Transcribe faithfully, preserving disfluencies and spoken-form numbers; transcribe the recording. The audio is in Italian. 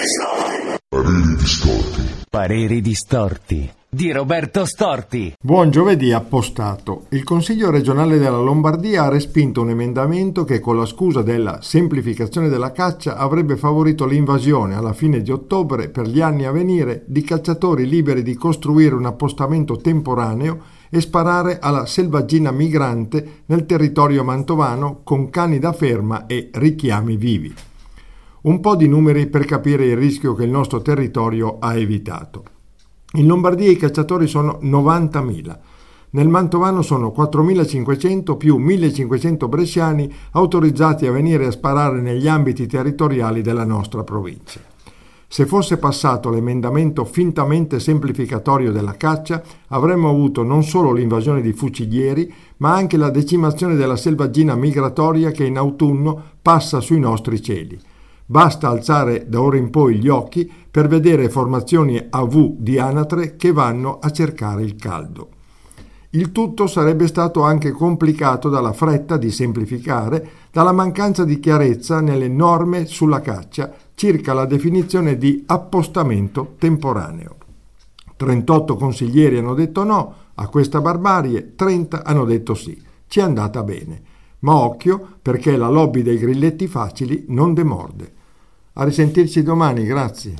Pareri distorti. Pareri distorti di Roberto Storti. Buon giovedì appostato. Il Consiglio regionale della Lombardia ha respinto un emendamento che, con la scusa della semplificazione della caccia, avrebbe favorito l'invasione alla fine di ottobre, per gli anni a venire, di cacciatori liberi di costruire un appostamento temporaneo e sparare alla selvaggina migrante nel territorio mantovano con cani da ferma e richiami vivi. Un po' di numeri per capire il rischio che il nostro territorio ha evitato. In Lombardia i cacciatori sono novantamila. Nel mantovano sono quattromilacinquecento più millecinquecento bresciani autorizzati a venire a sparare negli ambiti territoriali della nostra provincia. Se fosse passato l'emendamento fintamente semplificatorio della caccia, avremmo avuto non solo l'invasione di fucilieri, ma anche la decimazione della selvaggina migratoria che in autunno passa sui nostri cieli. Basta alzare da ora in poi gli occhi per vedere formazioni a V di anatre che vanno a cercare il caldo. Il tutto sarebbe stato anche complicato dalla fretta di semplificare, dalla mancanza di chiarezza nelle norme sulla caccia circa la definizione di appostamento temporaneo. trentotto consiglieri hanno detto no a questa barbarie, trenta hanno detto sì. Ci è andata bene. Ma occhio, perché la lobby dei grilletti facili non demorde. A risentirci domani, grazie.